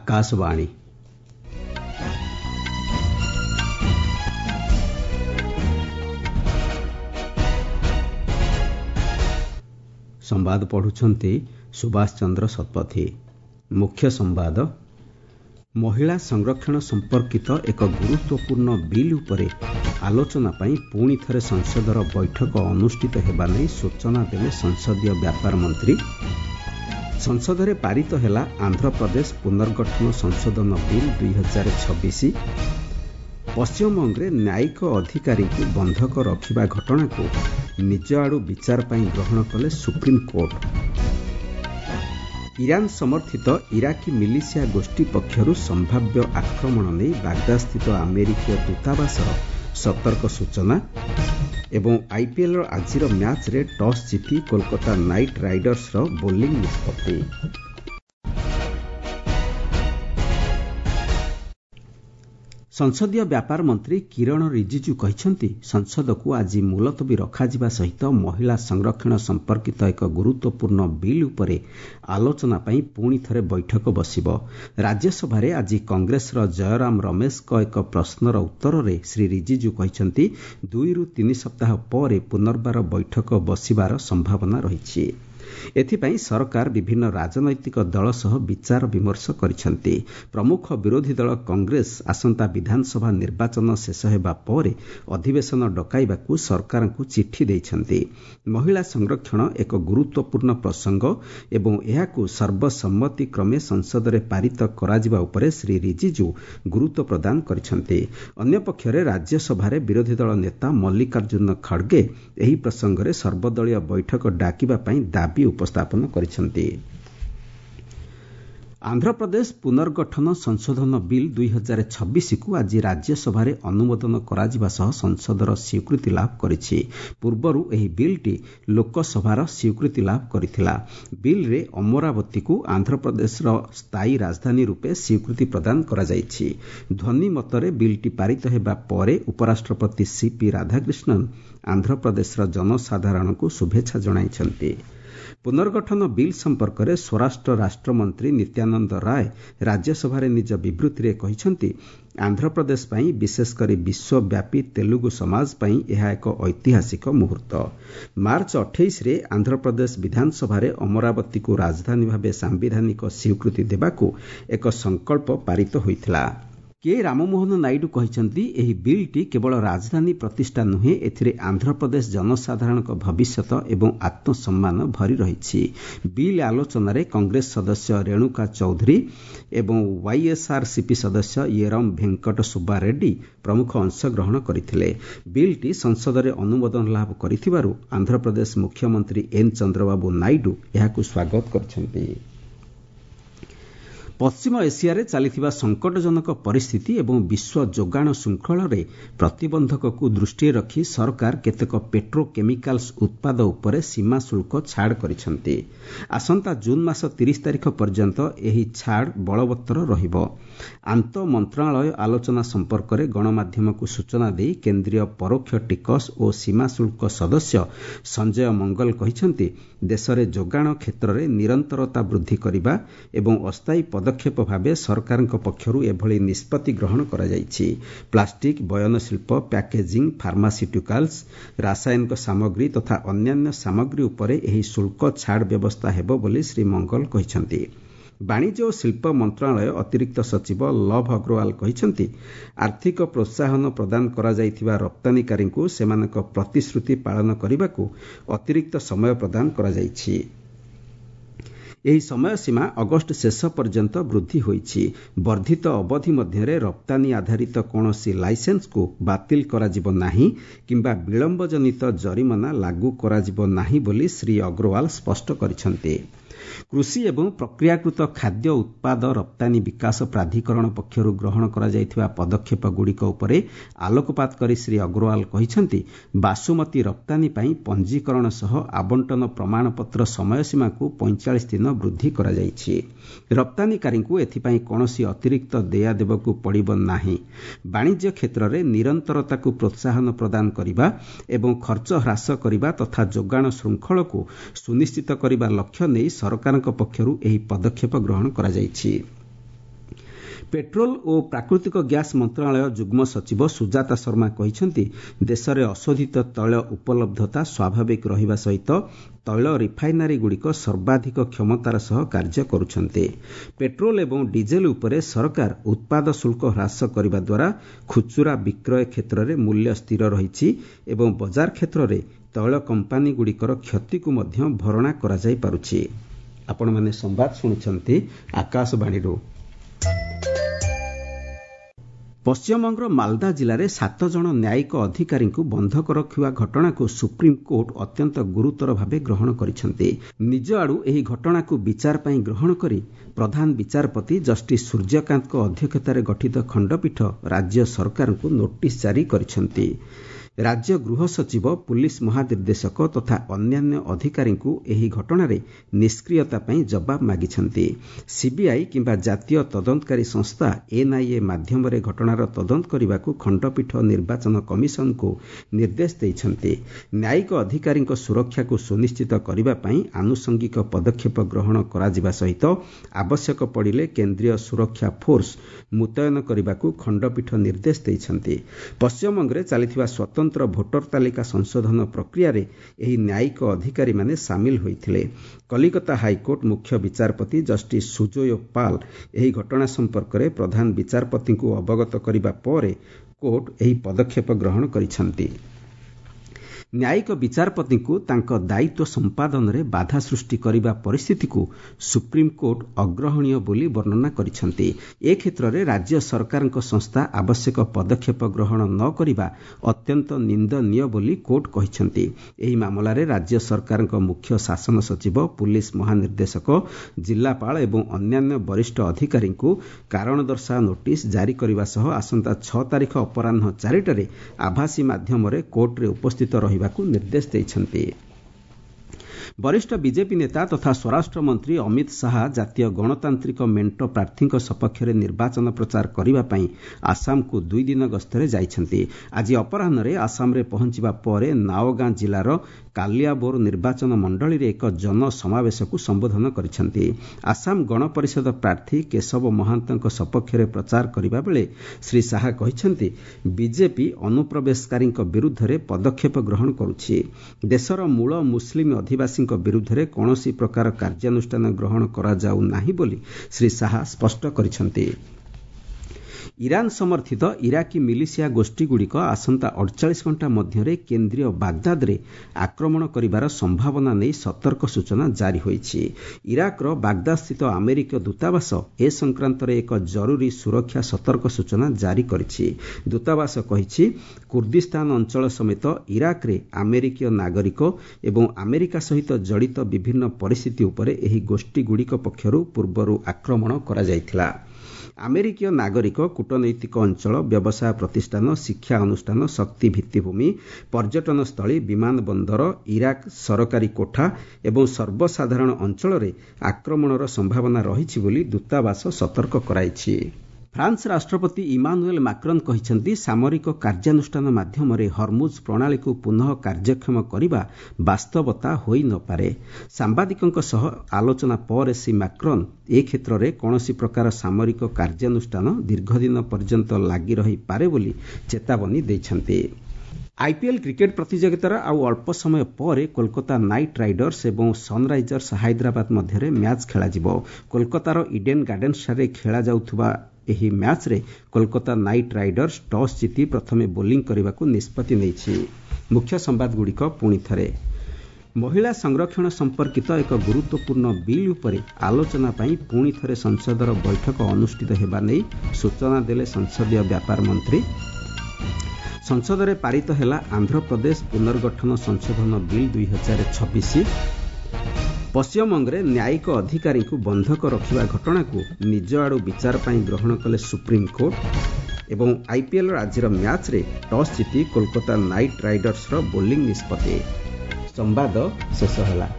आकाशवाणी संवाद पढ़ुछंती सुभाष चंद्र शतपथी। मुख्य संवाद महिला संरक्षण संपर्कित एक गुरुत्वपूर्ण बिल उपरे आलोचना पई पुणी थरे संसदर बैठक अनुष्ठित हेबा नै सूचना देले संसदीय व्यापार मंत्री। संसदरे पारित हेला आंध्र प्रदेश पुनर्गठन संशोधन बिल 2026। पश्चिमबंगे न्यायिक अधिकारी को बंधक रखिबा घटना को निज आड़ू विचार पई ग्रहण कले सुप्रीम कोर्ट। ईरान समर्थित इराकी मिलिशिया गोष्ठी पक्षरु संभाव्य आक्रमण नै बागदाद स्थित अमेरिकीय दूतावासर सतर्क सूचना। एवं आईपीएल आजिर मैच रे टॉस जीति कोलकाता नाइट राइडर्स रो बोलिंग निष्पत्ति। संसदीय व्यापार मंत्री किरण रिजिजू कहिसंती संसद को आज मुलतवी रखाजिबा सहित महिला संरक्षण संपर्कित एक गुरुत्वपूर्ण बिल उपरे आलोचना पई पुणी थरे बैठक बसिबो। राज्यसभा रे आज कांग्रेस रो जयराम रमेश को एक प्रश्नर उत्तर रे श्री रिजिजू कहिसंती 2 रु 3 सप्ताह पर पुनर्बार बैठक बसिबार संभावना रहिछि। एथिपाई सरकार विभिन्न राजनैतिक दल सह विचार विमर्श करिसंती। प्रमुख विरोधी दल कांग्रेस आसंता विधानसभा निर्वाचन शेष हेबा पर अधिवेशन डकाइबाकू सरकार को चिठी देइछंती। महिला संरक्षण एक गुरुत्वपूर्ण प्रसंग एवं एहाकू सर्वसम्मति क्रमे संसद रे पारित कराजिबा उपरे श्री रिजिजू गुरुत्व प्रदान करिसंती। अन्य पक्षरे राज्यसभा रे विरोधी दल नेता मल्लिकार्जुन खड़गे एही प्रसंग रे सर्वदलीय बैठक डाकिबा पई दाबी उपस्थापन करिसंती। आंध्र प्रदेश पुनर्गठन संशोधन बिल 2026 को आज राज्यसभा रे अनुमोदन कराजिबा सह संसदर स्वीकृति लाभ करिछि। पूर्वरु एही बिलटी लोकसभार स्वीकृति लाभ करिथिला। बिल रे अमरावती को आंध्र प्रदेश रो स्थायी राजधानी रूपे स्वीकृति प्रदान करा जाइछि। ध्वनि मतरे बिलटी पारित हेबा परे उपराष्ट्रपति सीपी राधाकृष्णन आंध्र प्रदेश रो जनसाधारण को शुभेच्छा जणाइछंती। पुनर्गठन बिल संपर्क में स्वराष्ट्र राष्ट्रमंत्री नित्यानंद राय राज्यसभा निज विवृत्ति रे कहिसंती आंध्र प्रदेश पई विशेषकर विश्वव्यापी तेलुगु समाज पई यह एक ऐतिहासिक मुहूर्त। मार्च 28 रे आंध्र प्रदेश विधानसभा रे अमरावती को राजधानी भावे सांविधानिक स्वीकृति देबाकू एक संकल्प पारित होइथिला। के राममोहन नायडू कहिसंती एही बिलटी केवल राजधानी प्रतिष्ठा नुहे एथिरे आंध्र प्रदेश जनसाधारण भविष्यत एवं आत्मसम्मान भरी रहिछि। बिल आलोचना रे कांग्रेस सदस्य रेणुका चौधरी एवं वाईएसआरसीपी सदस्य येरम वेंकट सुब्बा रेड्डी प्रमुख अंशग्रहण करथिले। बिलटी संसद रे अनुमोदन लाभ करिथिबारु आंध्र प्रदेश मुख्यमंत्री एन चंद्रबाबू नायडू एहाकू स्वागत करछंती। पश्चिम एशिया चलिथिबा संकटजनक परिस्थिति एवं विश्व जोगाण श्रृंखल रे प्रतिबंधक को दृष्टि रखी सरकार केतेक पेट्रोकेमिकाल्स उत्पाद उपरे सीमा शुल्क छाड़ करिसंती। आसंता जून मास 30 तारिख पर्यंत एही छाड़ बलवत्तर रहिबो। आंत मंत्रालय आलोचना संपर्क रे गणमाध्यम को सूचना देई केंद्रीय परोक्ष टिकस और सीमा शुल्क सदस्य संजय मंगल कहिसंती देशरे जोगाण क्षेत्र रे निरंतरता वृद्धि करिबा एवं अस्थायी पदक्षेप भावे सरकार पक्षरु एभली निष्पत्ति ग्रहण करा जाइछि। प्लास्टिक बयनशिल्प पैकेजिंग फार्मास्यूटिकल्स रासायनिक सामग्री तथा अन्यान्य सामग्री उपरे एही शुल्क छाड़ व्यवस्था हेबो बोली श्री मंगल कहिसंती। वाणिज्य और शिल्प मंत्रालय अतिरिक्त सचिव लव अग्रवाल कहिसंती आर्थिक प्रोत्साहन प्रदान करा जाइथिबा रप्तानीकारी को सेमानक प्रतिश्रुति पालन करिबाकू अतिरिक्त समय प्रदान करा जाइछि। एही समय सीमा अगस्त शेष पर्यंत वृद्धि होइछि। वर्धित अवधि मध्यरे रप्तानी आधारित कौनसी लाइसेंस को बातिल कराजिबो नाही किंबा विलंब जनित जरिमाना लागू कराजिबो नाही बोली श्री अग्रवाल स्पष्ट करिसंती। कृषि एवं प्रक्रियाकृत खाद्य उत्पाद रप्तानी विकास प्राधिकरण पक्षरु ग्रहण करा जाइथिबा पदक्षेप गुड़िक उपरे आलोकपात करी श्री अग्रवाल कहिसंती बासुमती रप्तानी पई पंजीकरण सह आवंटन प्रमाणपत्र समय सीमा को 45 दिन वृद्धि करा जाइछि। रप्तानीकारी को एथिपाई कौनसी अतिरिक्त देया देबकू पड़िब नाही। वाणिज्य क्षेत्र में निरंतरता को प्रोत्साहन प्रदान करिबा एवं खर्च ह्रास करिबा तथा जोगाण श्रृंखल को सुनिश्चित करिबा लक्ष्य नै सरकारक पक्षरु एही पदक्षेप ग्रहण करा जाइछि। ପେଟ୍ରୋଲ ଓ ପ୍ରାକୃତିକ ଗ୍ୟାସ୍ ମନ୍ତ୍ରଣାଳୟ ଯୁଗ୍ମ ସଚିବ ସୁଜାତା ଶର୍ମା କହିଛନ୍ତି ଦେଶରେ ଅଶୋଧିତ ତୈଳ ଉପଲବ୍ଧତା ସ୍ୱାଭାବିକ ରହିବା ସହିତ ତୈଳ ରିଫାଇନାରୀଗୁଡ଼ିକ ସର୍ବାଧିକ କ୍ଷମତାର ସହ କାର୍ଯ୍ୟ କରୁଛନ୍ତି। ପେଟ୍ରୋଲ ଏବଂ ଡିଜେଲ ଉପରେ ସରକାର ଉତ୍ପାଦ ଶୁଳ୍କ ହ୍ରାସ କରିବା ଦ୍ୱାରା ଖୁଚୁରା ବିକ୍ରୟ କ୍ଷେତ୍ରରେ ମୂଲ୍ୟ ସ୍ଥିର ରହିଛି ଏବଂ ବଜାର କ୍ଷେତ୍ରରେ ତୈଳ କମ୍ପାନୀଗୁଡ଼ିକର କ୍ଷତିକୁ ମଧ୍ୟ ଭରଣା କରାଯାଇପାରୁଛି। ଆପଣମାନେ ସମ୍ବାଦ ଶୁଣୁଛନ୍ତି ଆକାଶବାଣୀରୁ। ପଶ୍ଚିମବଙ୍ଗର ମାଲଦା ଜିଲ୍ଲାରେ 7 ଜଣ ନ୍ୟାୟିକ ଅଧିକାରୀଙ୍କୁ ବନ୍ଧକ ରଖିବା ଘଟଣାକୁ ସୁପ୍ରିମକୋର୍ଟ ଅତ୍ୟନ୍ତ ଗୁରୁତର ଭାବେ ଗ୍ରହଣ କରିଛନ୍ତି। ନିଜ ଆଡୁ ଏହି ଘଟଣାକୁ ବିଚାର ପାଇଁ ଗ୍ରହଣ କରି ପ୍ରଧାନ ବିଚାରପତି ଜଷ୍ଟିସ୍ ସୂର୍ଯ୍ୟକାନ୍ତଙ୍କ ଅଧ୍ୟକ୍ଷତାରେ ଗଠିତ ଖଣ୍ଡପୀଠ ରାଜ୍ୟ ସରକାରଙ୍କୁ ନୋଟିସ୍ ଜାରି କରିଛନ୍ତି। ରାଜ୍ୟ ଗୃହ ସଚିବ, ପୁଲିସ ମହାନିର୍ଦ୍ଦେଶକ ତଥା ଅନ୍ୟାନ୍ୟ ଅଧିକାରୀଙ୍କୁ ଏହି ଘଟଣାରେ ନିଷ୍କ୍ରିୟତା ପାଇଁ ଜବାବ ମାଗିଛନ୍ତି। ସିବିଆଇ କିମ୍ବା ଜାତୀୟ ତଦନ୍ତକାରୀ ସଂସ୍ଥା ଏନ୍ଆଇଏ ମାଧ୍ୟମରେ ଘଟଣାର ତଦନ୍ତ କରିବାକୁ ଖଣ୍ଡପୀଠ ନିର୍ବାଚନ କମିଶନକୁ ନିର୍ଦ୍ଦେଶ ଦେଇଛନ୍ତି। ନ୍ୟାୟିକ ଅଧିକାରୀଙ୍କ ସୁରକ୍ଷାକୁ ସୁନିଶ୍ଚିତ କରିବା ପାଇଁ ଆନୁଷଙ୍ଗିକ ପଦକ୍ଷେପ ଗ୍ରହଣ କରାଯିବା ସହିତ ଆବଶ୍ୟକ ପଡ଼ିଲେ କେନ୍ଦ୍ରୀୟ ସୁରକ୍ଷା ଫୋର୍ସ ମୁତୟନ କରିବାକୁ ଖଣ୍ଡପୀଠ ନିର୍ଦ୍ଦେଶ ଦେଇଛନ୍ତି। ପଶ୍ଚିମବଙ୍ଗରେ ଚାଲିଥିବା ସ୍ୱତନ୍ତ୍ର ଭୋଟର ତାଲିକା ସଂଶୋଧନ ପ୍ରକ୍ରିୟାରେ ଏହି ନ୍ୟାୟିକ ଅଧିକାରୀମାନେ ସାମିଲ ହୋଇଥିଲେ। କଲିକତା ହାଇକୋର୍ଟ ମୁଖ୍ୟ ବିଚାରପତି ଜଷ୍ଟିସ୍ ସୁଜୋୟ ପାଲ୍ ଏହି ଘଟଣା ସମ୍ପର୍କରେ ପ୍ରଧାନ ବିଚାରପତିଙ୍କୁ ଅବଗତ କରିବା ପରେ କୋର୍ଟ ଏହି ପଦକ୍ଷେପ ଗ୍ରହଣ କରିଛନ୍ତି। ନ୍ୟାୟିକ ବିଚାରପତିଙ୍କୁ ତାଙ୍କ ଦାୟିତ୍ୱ ସମ୍ପାଦନରେ ବାଧା ସୃଷ୍ଟି କରିବା ପରିସ୍ଥିତିକୁ ସୁପ୍ରିମକୋର୍ଟ ଅଗ୍ରହଣୀୟ ବୋଲି ବର୍ଣ୍ଣନା କରିଛନ୍ତି। ଏ କ୍ଷେତ୍ରରେ ରାଜ୍ୟ ସରକାରଙ୍କ ସଂସ୍ଥା ଆବଶ୍ୟକ ପଦକ୍ଷେପ ଗ୍ରହଣ ନ କରିବା ଅତ୍ୟନ୍ତ ନିନ୍ଦନୀୟ ବୋଲି କୋର୍ଟ କହିଛନ୍ତି। ଏହି ମାମଲାରେ ରାଜ୍ୟ ସରକାରଙ୍କ ମୁଖ୍ୟ ଶାସନ ସଚିବ, ପୁଲିସ ମହାନିର୍ଦ୍ଦେଶକ, ଜିଲ୍ଲାପାଳ ଏବଂ ଅନ୍ୟାନ୍ୟ ବରିଷ୍ଠ ଅଧିକାରୀଙ୍କୁ କାରଣ ଦର୍ଶାଅ ନୋଟିସ୍ ଜାରି କରିବା ସହ ଆସନ୍ତା 6 ତାରିଖ ଅପରାହ୍ନ 4ଟାରେ ଆଭାସୀ ମାଧ୍ୟମରେ କୋର୍ଟରେ ଉପସ୍ଥିତ ରହିବାକୁ ନିର୍ଦ୍ଦେଶ ଦେଇଛନ୍ତି। ବରିଷ୍ଠ ବିଜେପି ନେତା ତଥା ସ୍ୱରାଷ୍ଟ୍ର ମନ୍ତ୍ରୀ ଅମିତ ଶାହା ଜାତୀୟ ଗଣତାନ୍ତ୍ରିକ ମେଣ୍ଟ ପ୍ରାର୍ଥୀଙ୍କ ସପକ୍ଷରେ ନିର୍ବାଚନ ପ୍ରଚାର କରିବା ପାଇଁ ଆସାମକୁ 2 ଦିନ ଗସ୍ତରେ ଯାଇଛନ୍ତି। ଆଜି ଅପରାହ୍ନରେ ଆସାମରେ ପହଞ୍ଚିବା ପରେ ନାଓଗାଁ ଜିଲ୍ଲାର କାଲିଆବୋର ନିର୍ବାଚନ ମଣ୍ଡଳୀରେ ଏକ ଜନସମାବେଶକୁ ସମ୍ବୋଧନ କରିଛନ୍ତି। ଆସାମ ଗଣପରିଷଦ ପ୍ରାର୍ଥୀ କେଶବ ମହାନ୍ତଙ୍କ ସପକ୍ଷରେ ପ୍ରଚାର କରିବା ବେଳେ ଶ୍ରୀ ଶାହା କହିଛନ୍ତି ବିଜେପି ଅନୁପ୍ରବେଶକାରୀଙ୍କ ବିରୁଦ୍ଧରେ ପଦକ୍ଷେପ ଗ୍ରହଣ କରୁଛି। ଦେଶର ମୂଳ ମୁସଲିମ ଅଧିବାସୀଙ୍କ ବିରୁଦ୍ଧରେ କୌଣସି ପ୍ରକାର କାର୍ଯ୍ୟାନୁଷ୍ଠାନ ଗ୍ରହଣ କରାଯାଉ ନାହିଁ ବୋଲି ଶ୍ରୀ ଶାହା ସ୍ପଷ୍ଟ କରିଛନ୍ତି। ଇରାନ ସମର୍ଥିତ ଇରାକୀ ମିଲିସିଆ ଗୋଷ୍ଠୀଗୁଡ଼ିକ ଆସନ୍ତା 48 ଘଣ୍ଟା ମଧ୍ୟରେ କେନ୍ଦ୍ରୀୟ ବାଗଦାଦରେ ଆକ୍ରମଣ କରିବାର ସମ୍ଭାବନା ନେଇ ସତର୍କ ସୂଚନା ଜାରି ହୋଇଛି। ଇରାକର ବାଗଦାଦସ୍ଥିତ ଆମେରିକୀୟ ଦୂତାବାସ ଏ ସଂକ୍ରାନ୍ତରେ ଏକ ଜରୁରୀ ସୁରକ୍ଷା ସତର୍କ ସୂଚନା ଜାରି କରିଛି। ଦୂତାବାସ କହିଛି କୁର୍ଦ୍ଦିସ୍ତାନ ଅଞ୍ଚଳ ସମେତ ଇରାକରେ ଆମେରିକୀୟ ନାଗରିକ ଏବଂ ଆମେରିକା ସହିତ ଜଡ଼ିତ ବିଭିନ୍ନ ପରିସ୍ଥିତି ଉପରେ ଏହି ଗୋଷ୍ଠୀଗୁଡ଼ିକ ପକ୍ଷରୁ ପୂର୍ବରୁ ଆକ୍ରମଣ କରାଯାଇଥିଲା। ଆମେରିକୀୟ ନାଗରିକ, କୂଟନୈତିକ ଅଞ୍ଚଳ, ବ୍ୟବସାୟ ପ୍ରତିଷ୍ଠାନ, ଶିକ୍ଷା ଅନୁଷ୍ଠାନ, ଶକ୍ତି ଭିତ୍ତିଭୂମି, ପର୍ଯ୍ୟଟନ ସ୍ଥଳୀ, ବିମାନ ବନ୍ଦର, ଇରାକ ସରକାରୀ କୋଠା ଏବଂ ସର୍ବସାଧାରଣ ଅଞ୍ଚଳରେ ଆକ୍ରମଣର ସମ୍ଭାବନା ରହିଛି ବୋଲି ଦୂତାବାସ ସତର୍କ କରାଇଛି। ଫ୍ରାନ୍ସ ରାଷ୍ଟ୍ରପତି ଇମାନୁଏଲ ମାକ୍ରନ୍ କହିଛନ୍ତି ସାମରିକ କାର୍ଯ୍ୟାନୁଷ୍ଠାନ ମାଧ୍ୟମରେ ହର୍ମୁଜ ପ୍ରଣାଳୀକୁ ପୁନଃ କାର୍ଯ୍ୟକ୍ଷମ କରିବା ବାସ୍ତବତା ହୋଇନପାରେ। ସାମ୍ବାଦିକଙ୍କ ସହ ଆଲୋଚନା ପରେ ଶ୍ରୀ ମାକ୍ରନ୍ ଏ କ୍ଷେତ୍ରରେ କୌଣସି ପ୍ରକାର ସାମରିକ କାର୍ଯ୍ୟାନୁଷ୍ଠାନ ଦୀର୍ଘଦିନ ପର୍ଯ୍ୟନ୍ତ ଲାଗି ରହିପାରେ ବୋଲି ଚେତାବନୀ ଦେଇଛନ୍ତି। ଆଇପିଏଲ୍ କ୍ରିକେଟ୍ ପ୍ରତିଯୋଗିତାର ଆଉ ଅଳ୍ପ ସମୟ ପରେ କୋଲକାତା ନାଇଟ୍ ରାଇଡର୍ସ ଏବଂ ସନ୍ରାଇଜର୍ସ ହାଇଦ୍ରାବାଦ ମଧ୍ୟରେ ମ୍ୟାଚ୍ ଖେଳାଯିବ। କୋଲକାତାର ଇଡେନ୍ ଗାର୍ଡେନ୍ସଠାରେ ଖେଳାଯାଉଥିବା ଏହି ମ୍ୟାଚ୍ରେ କୋଲକାତା ନାଇଟ୍ ରାଇଡର୍ସ ଟସ୍ ଜିତି ପ୍ରଥମେ ବୋଲିଂ କରିବାକୁ ନିଷ୍ପତ୍ତି ନେଇଛି। ମୁଖ୍ୟ ସମ୍ବାଦଗୁଡ଼ିକ ପୁଣି ଥରେ। ମହିଳା ସଂରକ୍ଷଣ ସମ୍ପର୍କିତ ଏକ ଗୁରୁତ୍ୱପୂର୍ଣ୍ଣ ବିଲ୍ ଉପରେ ଆଲୋଚନା ପାଇଁ ପୁଣି ଥରେ ସଂସଦର ବୈଠକ ଅନୁଷ୍ଠିତ ହେବା ନେଇ ସୂଚନା ଦେଲେ ସଂସଦୀୟ ବ୍ୟାପାର ମନ୍ତ୍ରୀ। ସଂସଦରେ ପାରିତ ହେଲା ଆନ୍ଧ୍ରପ୍ରଦେଶ ପୁନର୍ଗଠନ ସଂଶୋଧନ ବିଲ୍ 2026। ପଶ୍ଚିମବଙ୍ଗରେ ନ୍ୟାୟିକ ଅଧିକାରୀଙ୍କୁ ବନ୍ଧକ ରଖିବା ଘଟଣାକୁ ନିଜ ଆଡୁ ବିଚାର ପାଇଁ ଗ୍ରହଣ କଲେ ସୁପ୍ରିମକୋର୍ଟ ଏବଂ ଆଇପିଏଲ୍ର ଆଜିର ମ୍ୟାଚ୍ରେ ଟସ୍ ଜିତି କୋଲକାତା ନାଇଟ୍ ରାଇଡର୍ସର ବୋଲିଂ ନିଷ୍ପତ୍ତି। ସମ୍ବାଦ ଶେଷ ହେଲା।